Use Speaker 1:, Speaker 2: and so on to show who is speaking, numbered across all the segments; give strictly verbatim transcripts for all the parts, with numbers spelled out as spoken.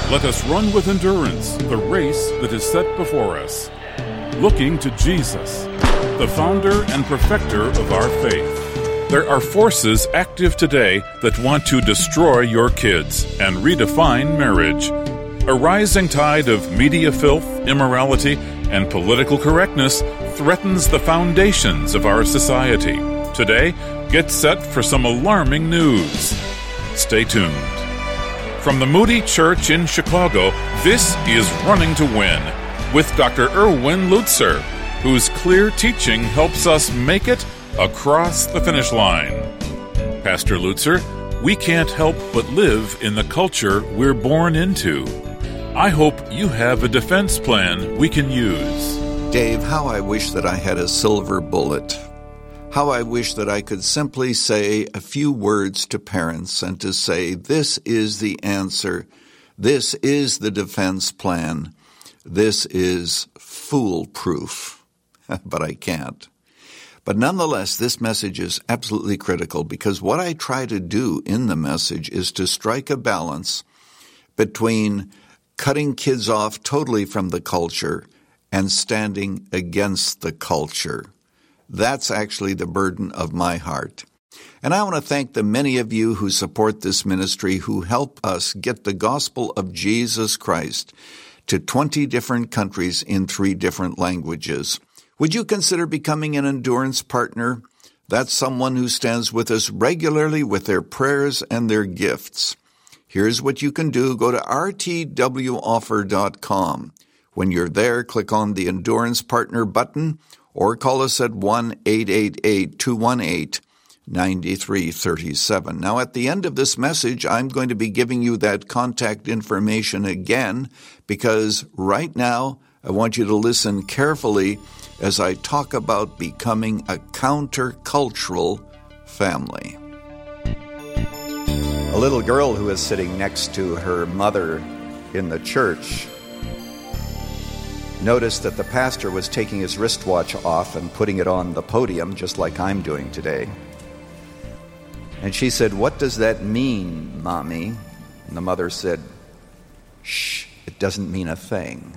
Speaker 1: Let us run with endurance the race that is set before us, looking to Jesus, the founder and perfecter of our faith. There are forces active today that want to destroy your kids and redefine marriage. A rising tide of media filth, immorality, and political correctness threatens the foundations of our society. Today, get set for some alarming news. Stay tuned. From the Moody Church in Chicago, this is Running to Win with Doctor Erwin Lutzer, whose clear teaching helps us make it across the finish line. Pastor Lutzer, we can't help but live in the culture we're born into. I hope you have a defense plan we can use.
Speaker 2: Dave, how I wish that I had a silver bullet. How I wish that I could simply say a few words to parents and to say, this is the answer. This is the defense plan. This is foolproof. But I can't. But nonetheless, this message is absolutely critical because what I try to do in the message is to strike a balance between cutting kids off totally from the culture and standing against the culture. That's actually the burden of my heart. And I want to thank the many of you who support this ministry, who help us get the gospel of Jesus Christ to twenty different countries in three different languages. Would you consider becoming an endurance partner? That's someone who stands with us regularly with their prayers and their gifts. Here's what you can do. Go to r t w offer dot com. When you're there, click on the Endurance Partner button or call us at one eight eight eight, two one eight, nine three three seven. Now, at the end of this message, I'm going to be giving you that contact information again because right now I want you to listen carefully as I talk about becoming a countercultural family. A little girl who was sitting next to her mother in the church noticed that the pastor was taking his wristwatch off and putting it on the podium, just like I'm doing today. And she said, "What does that mean, Mommy?" And the mother said, "Shh, it doesn't mean a thing."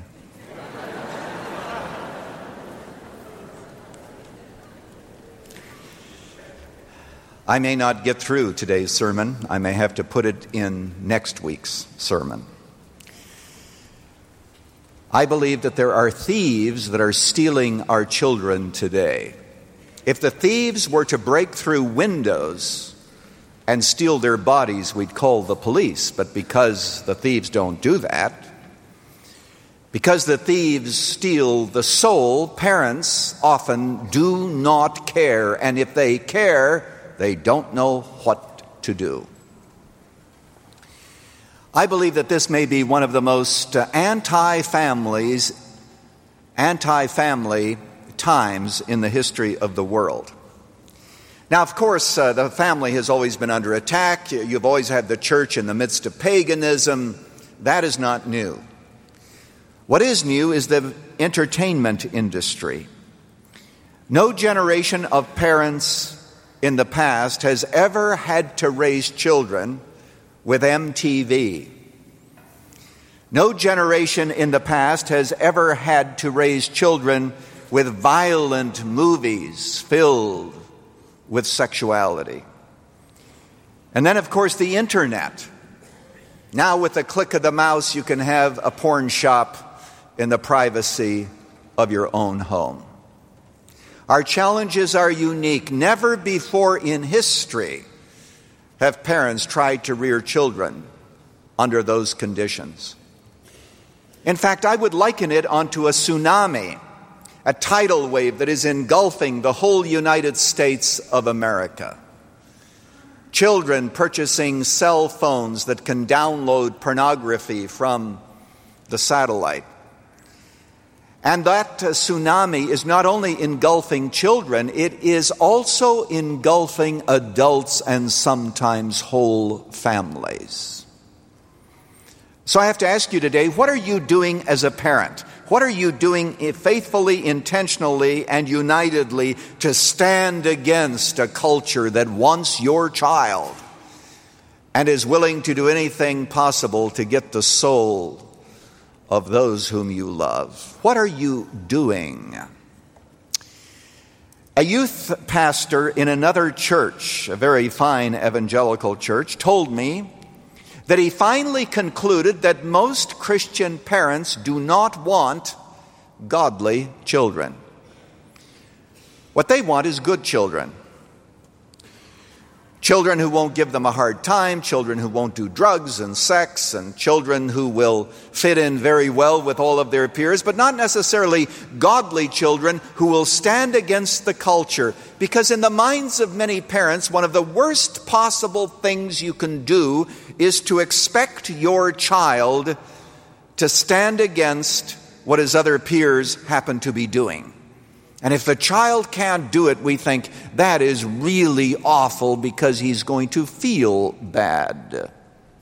Speaker 2: I may not get through today's sermon. I may have to put it in next week's sermon. I believe that there are thieves that are stealing our children today. If the thieves were to break through windows and steal their bodies, we'd call the police. But because the thieves don't do that, because the thieves steal the soul, parents often do not care. And if they care, they don't know what to do. I believe that this may be one of the most uh, anti-families, anti-family times in the history of the world. Now, of course, uh, the family has always been under attack. You've always had the church in the midst of paganism. That is not new. What is new is the entertainment industry. No generation of parents in the past has ever had to raise children with M T V. No generation in the past has ever had to raise children with violent movies filled with sexuality. And then, of course, the internet. Now, with the click of the mouse, you can have a porn shop in the privacy of your own home. Our challenges are unique. Never before in history have parents tried to rear children under those conditions. In fact, I would liken it onto a tsunami, a tidal wave that is engulfing the whole United States of America. Children purchasing cell phones that can download pornography from the satellite. And that uh, tsunami is not only engulfing children, it is also engulfing adults and sometimes whole families. So I have to ask you today, what are you doing as a parent? What are you doing faithfully, intentionally, and unitedly to stand against a culture that wants your child and is willing to do anything possible to get the soul of those whom you love. What are you doing? A youth pastor in another church, a very fine evangelical church, told me that he finally concluded that most Christian parents do not want godly children. What they want is good children. Children who won't give them a hard time, children who won't do drugs and sex, and children who will fit in very well with all of their peers, but not necessarily godly children who will stand against the culture. Because in the minds of many parents, one of the worst possible things you can do is to expect your child to stand against what his other peers happen to be doing. And if the child can't do it, we think that is really awful because he's going to feel bad.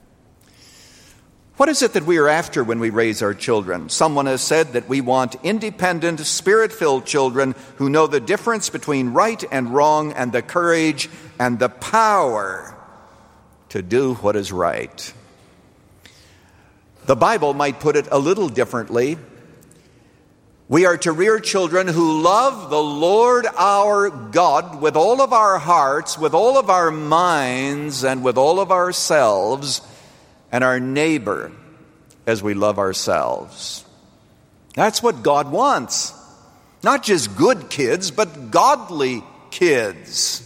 Speaker 2: What is it that we are after when we raise our children? Someone has said that we want independent, spirit-filled children who know the difference between right and wrong and the courage and the power to do what is right. The Bible might put it a little differently. We are to rear children who love the Lord our God with all of our hearts, with all of our minds, and with all of ourselves, and our neighbor as we love ourselves. That's what God wants. Not just good kids, but godly kids.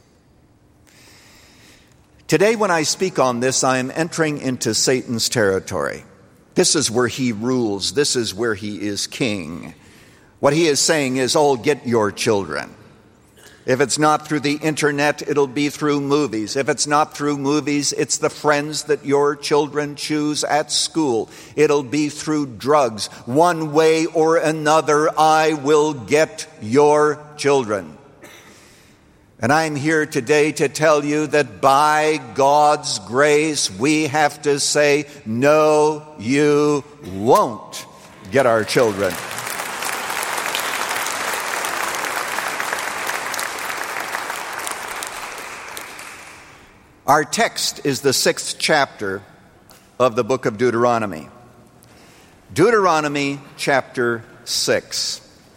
Speaker 2: Today, when I speak on this, I am entering into Satan's territory. This is where he rules. This is where he is king. What he is saying is, oh, get your children. If it's not through the internet, it'll be through movies. If it's not through movies, it's the friends that your children choose at school. It'll be through drugs. One way or another, I will get your children. And I'm here today to tell you that by God's grace, we have to say, no, you won't get our children. Our text is the sixth chapter of the book of Deuteronomy. Deuteronomy chapter six.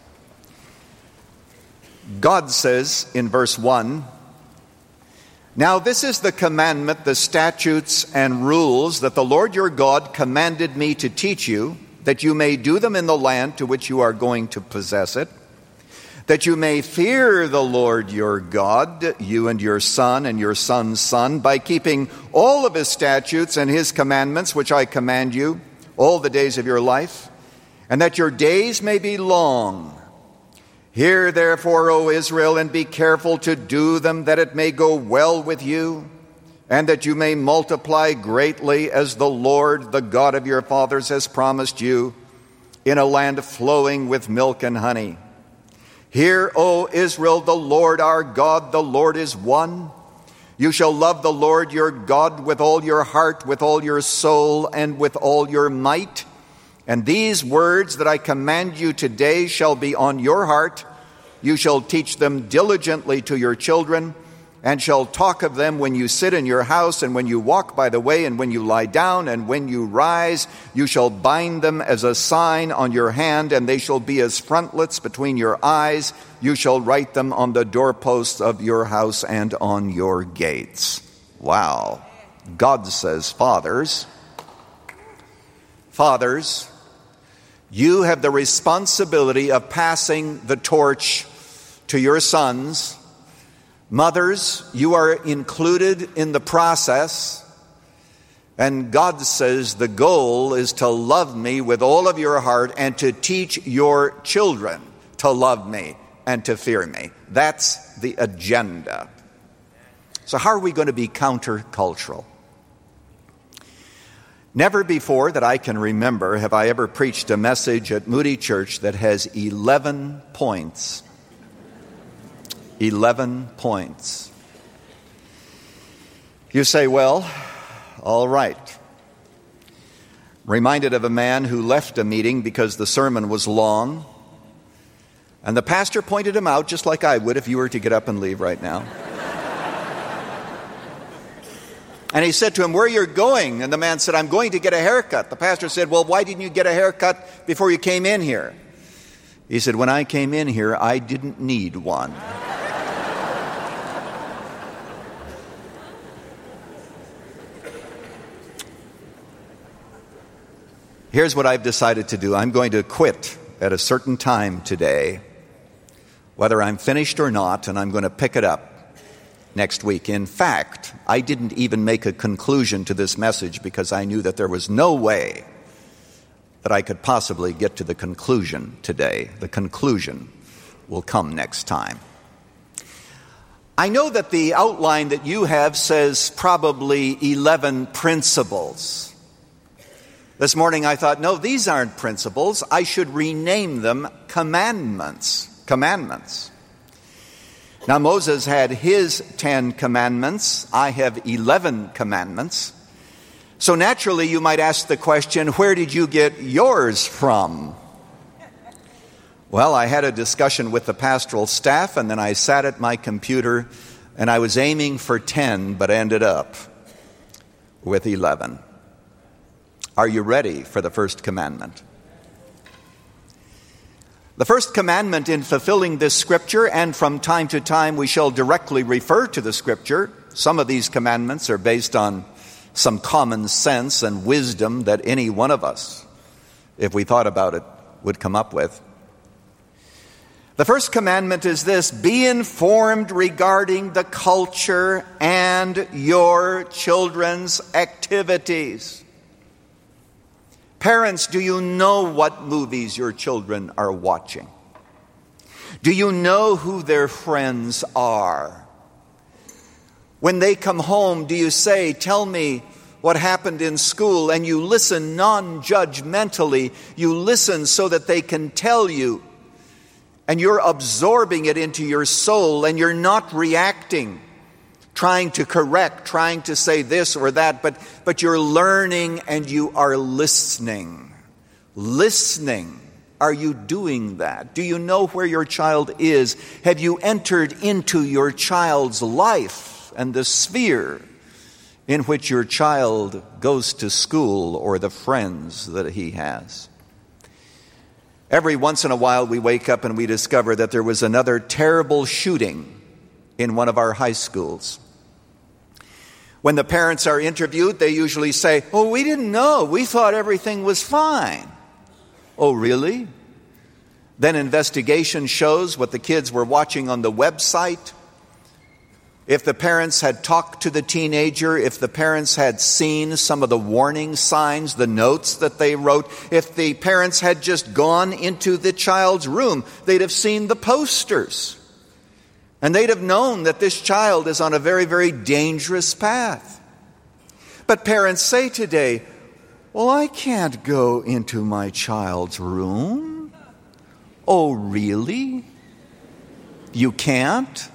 Speaker 2: God says in verse one, now this is the commandment, the statutes and rules that the Lord your God commanded me to teach you, that you may do them in the land to which you are going to possess it, that you may fear the Lord your God, you and your son and your son's son, by keeping all of his statutes and his commandments, which I command you, all the days of your life, and that your days may be long. Hear therefore, O Israel, and be careful to do them, that it may go well with you, and that you may multiply greatly, as the Lord, the God of your fathers, has promised you, in a land flowing with milk and honey. Hear, O Israel, the Lord our God, the Lord is one. You shall love the Lord your God with all your heart, with all your soul, and with all your might. And these words that I command you today shall be on your heart. You shall teach them diligently to your children, and shall talk of them when you sit in your house, and when you walk by the way, and when you lie down, and when you rise. You shall bind them as a sign on your hand, and they shall be as frontlets between your eyes. You shall write them on the doorposts of your house and on your gates. Wow. God says, fathers, fathers, you have the responsibility of passing the torch to your sons. Mothers, you are included in the process. And God says the goal is to love me with all of your heart and to teach your children to love me and to fear me. That's the agenda. So how are we going to be countercultural? Never before that I can remember have I ever preached a message at Moody Church that has eleven points. eleven points. You say, well, all right. Reminded of a man who left a meeting because the sermon was long, and the pastor pointed him out just like I would if you were to get up and leave right now. And he said to him, "Where are you going?" And the man said, "I'm going to get a haircut." The pastor said, "Well, why didn't you get a haircut before you came in here?" He said, "When I came in here, I didn't need one." Here's what I've decided to do. I'm going to quit at a certain time today, whether I'm finished or not, and I'm going to pick it up next week. In fact, I didn't even make a conclusion to this message because I knew that there was no way that I could possibly get to the conclusion today. The conclusion will come next time. I know that the outline that you have says probably eleven principles. This morning I thought, no, these aren't principles. I should rename them commandments. Commandments. Now, Moses had his Ten Commandments. I have eleven commandments. So naturally, you might ask the question, where did you get yours from? Well, I had a discussion with the pastoral staff, and then I sat at my computer, and I was aiming for ten, but ended up with eleven. Are you ready for the first commandment? The first commandment in fulfilling this scripture, and from time to time we shall directly refer to the scripture. Some of these commandments are based on some common sense and wisdom that any one of us, if we thought about it, would come up with. The first commandment is this: be informed regarding the culture and your children's activities. Parents, do you know what movies your children are watching? Do you know who their friends are? When they come home, do you say, "Tell me what happened in school?" And you listen non-judgmentally. You listen so that they can tell you. And you're absorbing it into your soul, and you're not reacting, trying to correct, trying to say this or that, but, but you're learning and you are listening. Listening. Are you doing that? Do you know where your child is? Have you entered into your child's life and the sphere in which your child goes to school or the friends that he has? Every once in a while we wake up and we discover that there was another terrible shooting in one of our high schools. When the parents are interviewed, they usually say, "Oh, we didn't know. We thought everything was fine." Oh, really? Then investigation shows what the kids were watching on the website. If the parents had talked to the teenager, if the parents had seen some of the warning signs, the notes that they wrote, if the parents had just gone into the child's room, they'd have seen the posters. And they'd have known that this child is on a very, very dangerous path. But parents say today, "Well, I can't go into my child's room." Oh, really? You can't?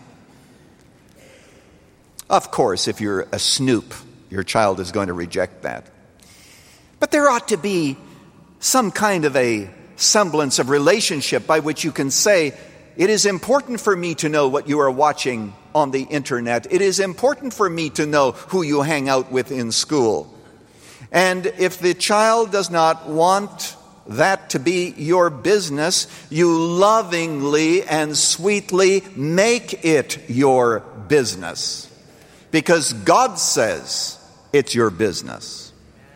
Speaker 2: Of course, if you're a snoop, your child is going to reject that. But there ought to be some kind of a semblance of relationship by which you can say, "It is important for me to know what you are watching on the internet. It is important for me to know who you hang out with in school." And if the child does not want that to be your business, you lovingly and sweetly make it your business. Because God says it's your business.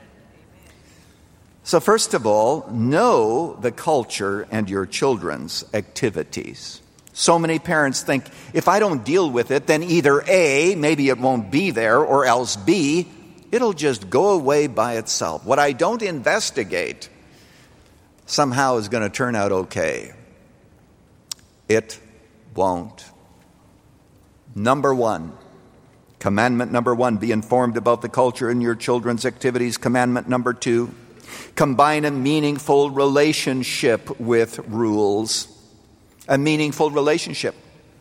Speaker 2: So first of all, know the culture and your children's activities. So many parents think, if I don't deal with it, then either A, maybe it won't be there, or else B, it'll just go away by itself. What I don't investigate somehow is going to turn out okay. It won't. Number one, commandment number one, be informed about the culture in your children's activities. Commandment number two, combine a meaningful relationship with rules. A meaningful relationship.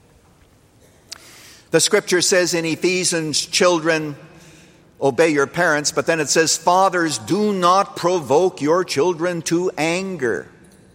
Speaker 2: The scripture says in Ephesians, children, obey your parents, but then it says, fathers, do not provoke your children to anger.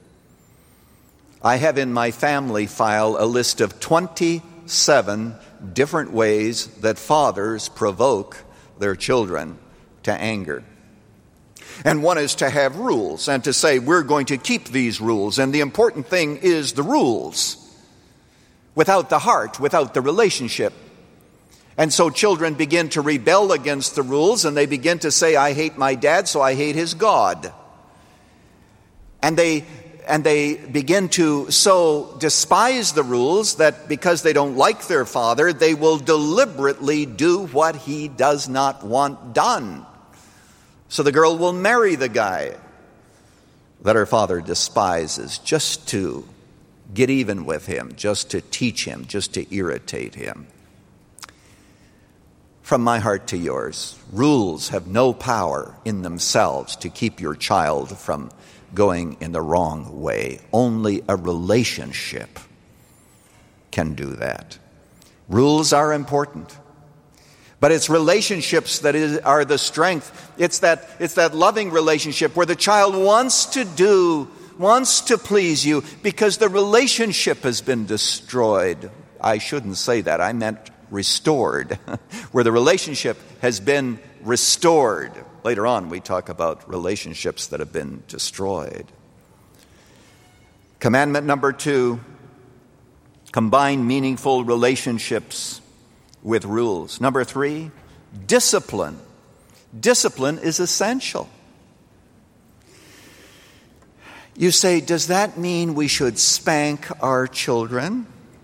Speaker 2: I have in my family file a list of twenty-seven different ways that fathers provoke their children to anger. And one is to have rules and to say, we're going to keep these rules. And the important thing is the rules. Without the heart, without the relationship. And so children begin to rebel against the rules, and they begin to say, I hate my dad, so I hate his God. And they and they begin to so despise the rules that because they don't like their father, they will deliberately do what he does not want done. So the girl will marry the guy that her father despises just to get even with him, just to teach him, just to irritate him. From my heart to yours, rules have no power in themselves to keep your child from going in the wrong way. Only a relationship can do that. Rules are important, but it's relationships that is, are the strength. It's that, it's that loving relationship where the child wants to do, wants to please you because the relationship has been destroyed. I shouldn't say that. I meant restored, where the relationship has been restored. Later on, we talk about relationships that have been destroyed. Commandment number two, combine meaningful relationships with rules. Number three, discipline. Discipline is essential. You say, does that mean we should spank our children?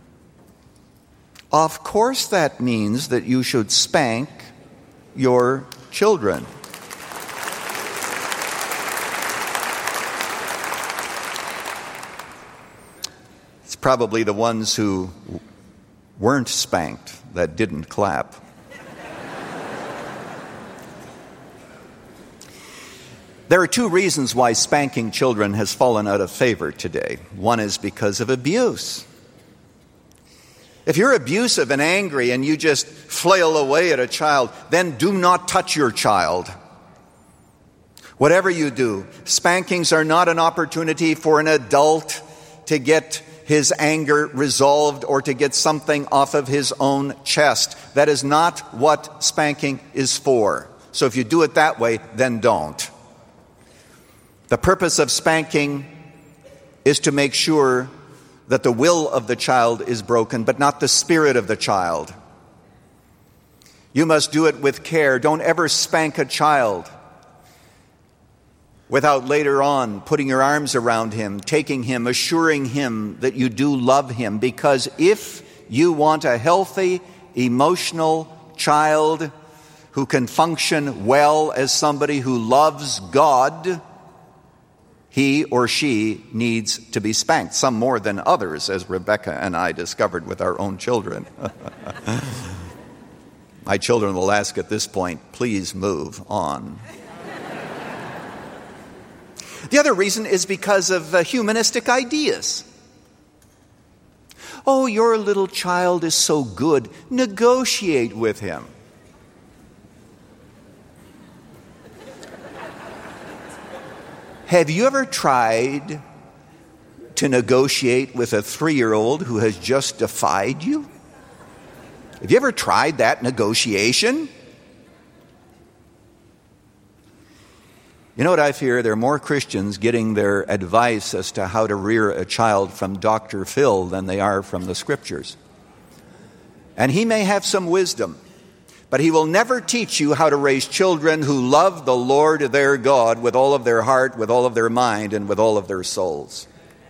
Speaker 2: Of course that means that you should spank your children. It's probably the ones who weren't spanked that didn't clap. There are two reasons why spanking children has fallen out of favor today. One is because of abuse. If you're abusive and angry and you just flail away at a child, then do not touch your child. Whatever you do, spankings are not an opportunity for an adult to get his anger resolved or to get something off of his own chest. That is not what spanking is for. So if you do it that way, then don't. The purpose of spanking is to make sure that the will of the child is broken, but not the spirit of the child. You must do it with care. Don't ever spank a child without later on putting your arms around him, taking him, assuring him that you do love him. Because if you want a healthy, emotional child who can function well as somebody who loves God, he or she needs to be spanked, some more than others, as Rebecca and I discovered with our own children. My children will ask at this point, please move on. The other reason is because of uh, humanistic ideas. Oh, your little child is so good. Negotiate with him. Have you ever tried to negotiate with a three-year-old who has just defied you? Have you ever tried that negotiation? You know what I fear? There are more Christians getting their advice as to how to rear a child from Doctor Phil than they are from the Scriptures. And he may have some wisdom, but he will never teach you how to raise children who love the Lord their God with all of their heart, with all of their mind, and with all of their souls.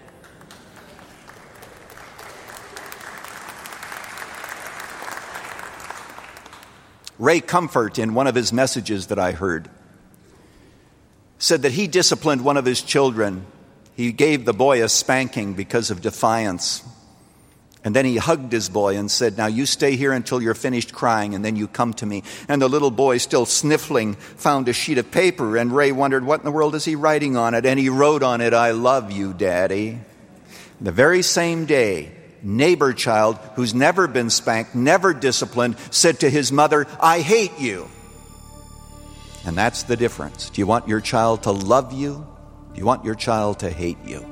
Speaker 2: Ray Comfort, in one of his messages that I heard, said that he disciplined one of his children. He gave the boy a spanking because of defiance. And then he hugged his boy and said, now you stay here until you're finished crying and then you come to me. And the little boy, still sniffling, found a sheet of paper, and Ray wondered, what in the world is he writing on it? And he wrote on it, I love you, Daddy. The very same day, neighbor child who's never been spanked, never disciplined, said to his mother, I hate you. And that's the difference. Do you want your child to love you? Do you want your child to hate you?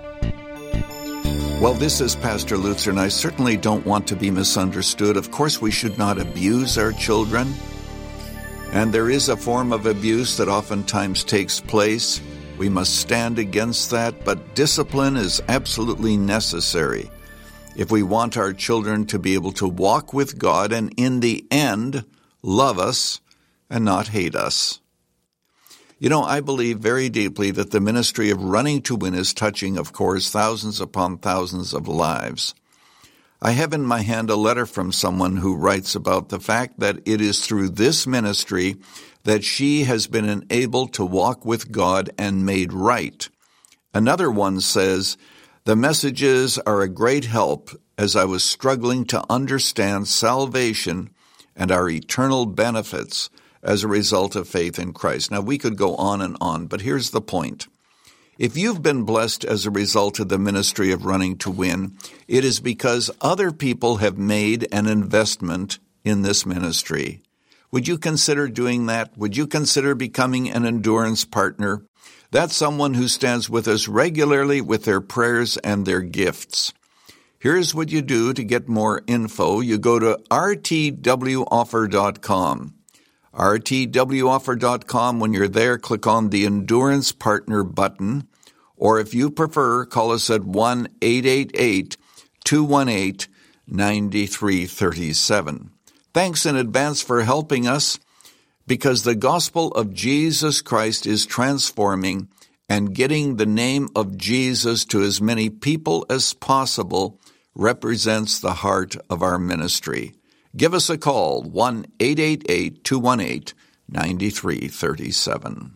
Speaker 3: Well, this is Pastor Lutzer, and I certainly don't want to be misunderstood. Of course, we should not abuse our children. And there is a form of abuse that oftentimes takes place. We must stand against that, but discipline is absolutely necessary if we want our children to be able to walk with God and in the end love us and not hate us. You know, I believe very deeply that the ministry of Running to Win is touching, of course, thousands upon thousands of lives. I have in my hand a letter from someone who writes about the fact that it is through this ministry that she has been enabled to walk with God and made right. Another one says, "The messages are a great help as I was struggling to understand salvation and our eternal benefits as a result of faith in Christ." Now, we could go on and on, but here's the point. If you've been blessed as a result of the ministry of Running to Win, it is because other people have made an investment in this ministry. Would you consider doing that? Would you consider becoming an endurance partner? That's someone who stands with us regularly with their prayers and their gifts. Here's what you do to get more info. You go to r t w offer dot com. r t w offer dot com. When you're there, click on the Endurance Partner button, or if you prefer, call us at one eight eight eight, two one eight, nine three three seven. Thanks in advance for helping us, because the gospel of Jesus Christ is transforming, and getting the name of Jesus to as many people as possible represents the heart of our ministry. Give us a call, one eight eight eight, two one eight, nine three three seven.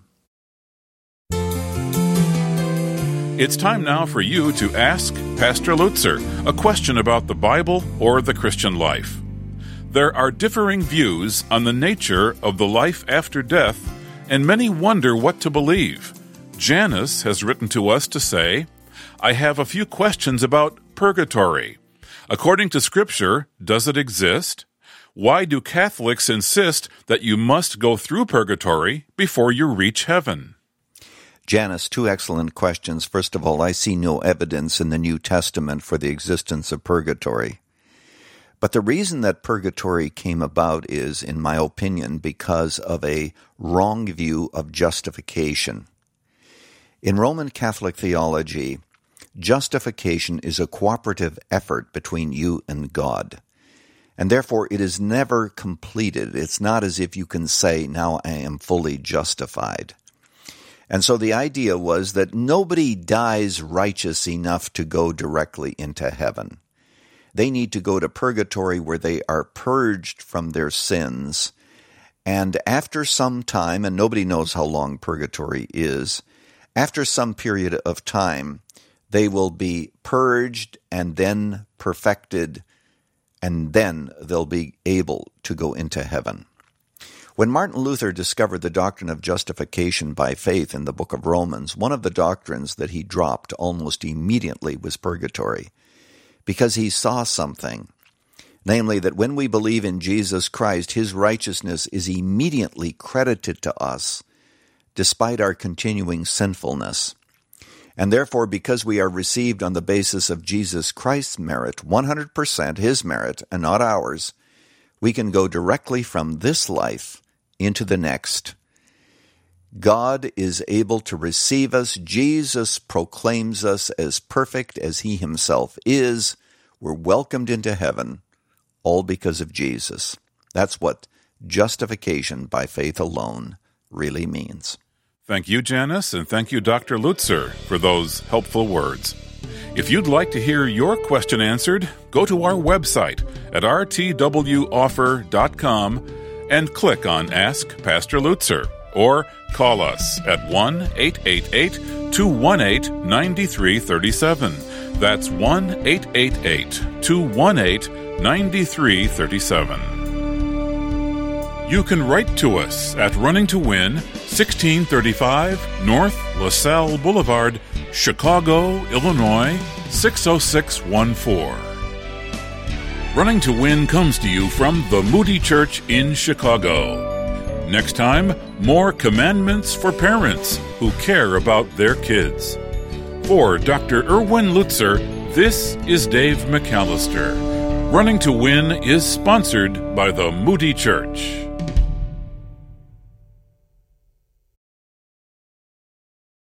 Speaker 1: It's time now for you to ask Pastor Lutzer a question about the Bible or the Christian life. There are differing views on the nature of the life after death, and many wonder what to believe. Janice has written to us to say, "I have a few questions about purgatory. According to Scripture, does it exist? Why do Catholics insist that you must go through purgatory before you reach heaven?"
Speaker 2: Janice, two excellent questions. First of all, I see no evidence in the New Testament for the existence of purgatory. But the reason that purgatory came about is, in my opinion, because of a wrong view of justification. In Roman Catholic theology, justification is a cooperative effort between you and God. And therefore, it is never completed. It's not as if you can say, now I am fully justified. And so the idea was that nobody dies righteous enough to go directly into heaven. They need to go to purgatory where they are purged from their sins. And after some time, and nobody knows how long purgatory is, after some period of time, they will be purged and then perfected, and then they'll be able to go into heaven. When Martin Luther discovered the doctrine of justification by faith in the book of Romans, one of the doctrines that he dropped almost immediately was purgatory, because he saw something, namely that when we believe in Jesus Christ, his righteousness is immediately credited to us, despite our continuing sinfulness. And therefore, because we are received on the basis of Jesus Christ's merit, one hundred percent his merit and not ours, we can go directly from this life into the next. God is able to receive us. Jesus proclaims us as perfect as he himself is. We're welcomed into heaven, all because of Jesus. That's what justification by faith alone really means.
Speaker 1: Thank you, Janice, and thank you, Doctor Lutzer, for those helpful words. If you'd like to hear your question answered, go to our website at r t w offer dot com and click on Ask Pastor Lutzer, or call us at one eight eight eight, two one eight, nine three three seven. That's one eight eight eight, two one eight, nine three three seven. You can write to us at Running to Win, sixteen thirty-five North LaSalle Boulevard, Chicago, Illinois, six oh six one four. Running to Win comes to you from the Moody Church in Chicago. Next time, more commandments for parents who care about their kids. For Doctor Erwin Lutzer, this is Dave McAllister. Running to Win is sponsored by the Moody Church.